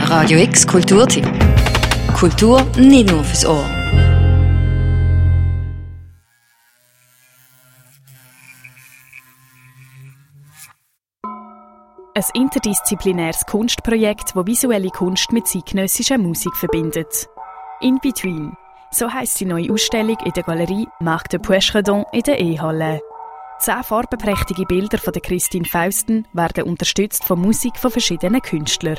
Radio X Kulturtipp. Kultur nicht nur fürs Ohr. Ein interdisziplinäres Kunstprojekt, das visuelle Kunst mit zeitgenössischer Musik verbindet. In Between, so heisst die neue Ausstellung in der Galerie Marc de Pêchredon in der E-Halle. 10 farbenprächtige Bilder von der Christine Fausten werden unterstützt von Musik von verschiedenen Künstlern.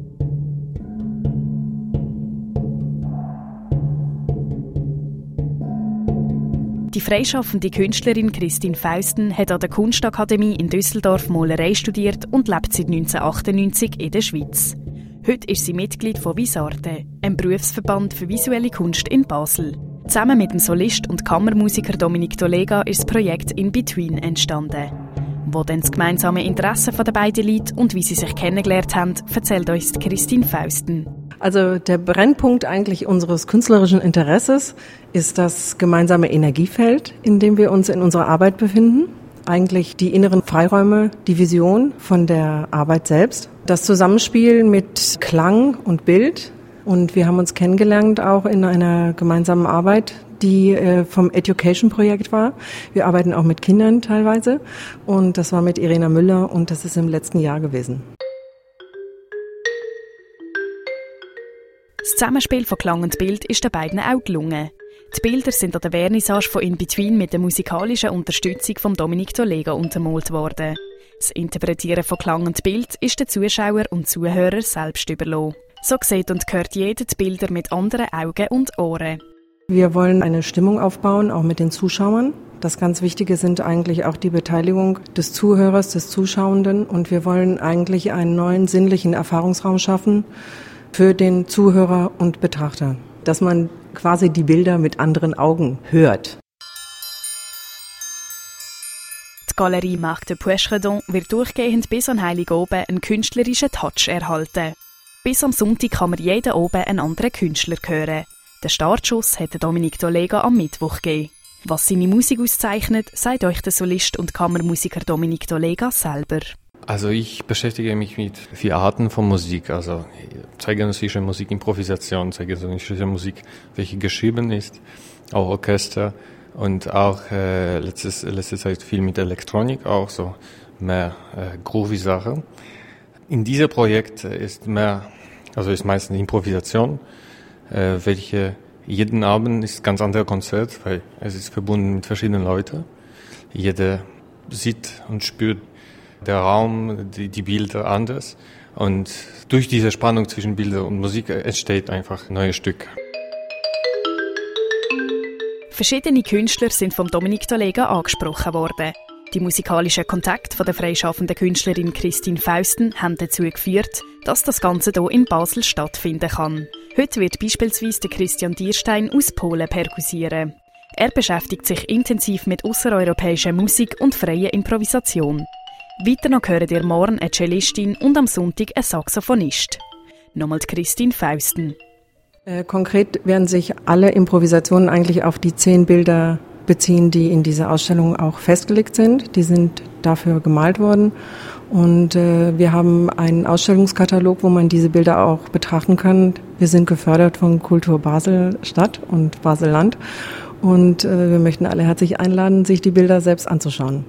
Die freischaffende Künstlerin Christine Fausten hat an der Kunstakademie in Düsseldorf Malerei studiert und lebt seit 1998 in der Schweiz. Heute ist sie Mitglied von Visarte, einem Berufsverband für visuelle Kunst in Basel. Zusammen mit dem Solist und Kammermusiker Dominic Tolega ist das Projekt In Between entstanden. Wo dann das gemeinsame Interesse der beiden liegt und wie sie sich kennengelernt haben, erzählt uns Christine Fausten. Also der Brennpunkt eigentlich unseres künstlerischen Interesses ist das gemeinsame Energiefeld, in dem wir uns in unserer Arbeit befinden. Eigentlich die inneren Freiräume, die Vision von der Arbeit selbst. Das Zusammenspiel mit Klang und Bild. Und wir haben uns kennengelernt auch in einer gemeinsamen Arbeit, die vom Education-Projekt war. Wir arbeiten auch mit Kindern teilweise. Und das war mit Irena Müller und das ist im letzten Jahr gewesen. Das Zusammenspiel von Klang und Bild ist den beiden auch gelungen. Die Bilder sind an der Vernissage von In Between mit der musikalischen Unterstützung von Dominic Tolega untermalt worden. Das Interpretieren von Klang und Bild ist den Zuschauer und Zuhörer selbst überlassen. So sieht und hört jeder die Bilder mit anderen Augen und Ohren. Wir wollen eine Stimmung aufbauen, auch mit den Zuschauern. Das ganz Wichtige sind eigentlich auch die Beteiligung des Zuhörers, des Zuschauenden. Und wir wollen eigentlich einen neuen sinnlichen Erfahrungsraum schaffen für den Zuhörer und Betrachter. Dass man quasi die Bilder mit anderen Augen hört. Die Galerie Marc de Pêchredon wird durchgehend bis an Heiligabend einen künstlerischen Touch erhalten. Bis am Sonntag kann man jeden Abend einen anderen Künstler hören. Den Startschuss hat Dominic Tolega am Mittwoch gegeben. Was seine Musik auszeichnet, sagt euch der Solist und Kammermusiker Dominic Tolega selber. Also ich beschäftige mich mit 4 Arten von Musik, also zeitgenössische Musik, Improvisation, zeitgenössische Musik, welche geschrieben ist, auch Orchester und auch letzte Zeit viel mit Elektronik, auch so mehr groovy Sachen. In diesem Projekt ist meistens Improvisation, welche jeden Abend ist ein ganz anderes Konzert, weil es ist verbunden mit verschiedenen Leuten. Jeder sieht und spürt der Raum, die Bilder anders. Und durch diese Spannung zwischen Bilder und Musik entsteht einfach ein neues Stück. Verschiedene Künstler sind von Dominic Tolega angesprochen worden. Die musikalischen Kontakte der freischaffenden Künstlerin Christine Fausten haben dazu geführt, dass das Ganze hier in Basel stattfinden kann. Heute wird beispielsweise der Christian Dierstein aus Polen perkussieren. Er beschäftigt sich intensiv mit außereuropäischer Musik und freier Improvisation. Weiter noch hören ihr morgen eine Cellistin und am Sonntag ein Saxophonist. Nochmal die Christine Fausten. Konkret werden sich alle Improvisationen eigentlich auf die 10 Bilder beziehen, die in dieser Ausstellung auch festgelegt sind. Die sind dafür gemalt worden. Und wir haben einen Ausstellungskatalog, wo man diese Bilder auch betrachten kann. Wir sind gefördert von Kultur Basel Stadt und Basel Land. Und wir möchten alle herzlich einladen, sich die Bilder selbst anzuschauen.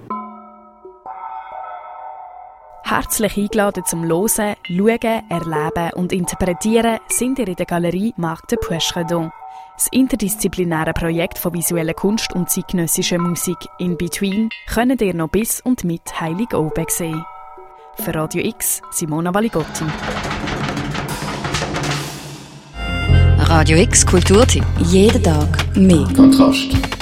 Herzlich eingeladen zum Hören, Schauen, Erleben und Interpretieren sind ihr in der Galerie Marc de Pêchredon. Das interdisziplinäre Projekt von visueller Kunst und zeitgenössischer Musik In Between könnt ihr noch bis und mit Heiligabend sehen. Für Radio X, Simona Valigotti. Radio X Kulturtipp. Jeden Tag mehr. Kontrast.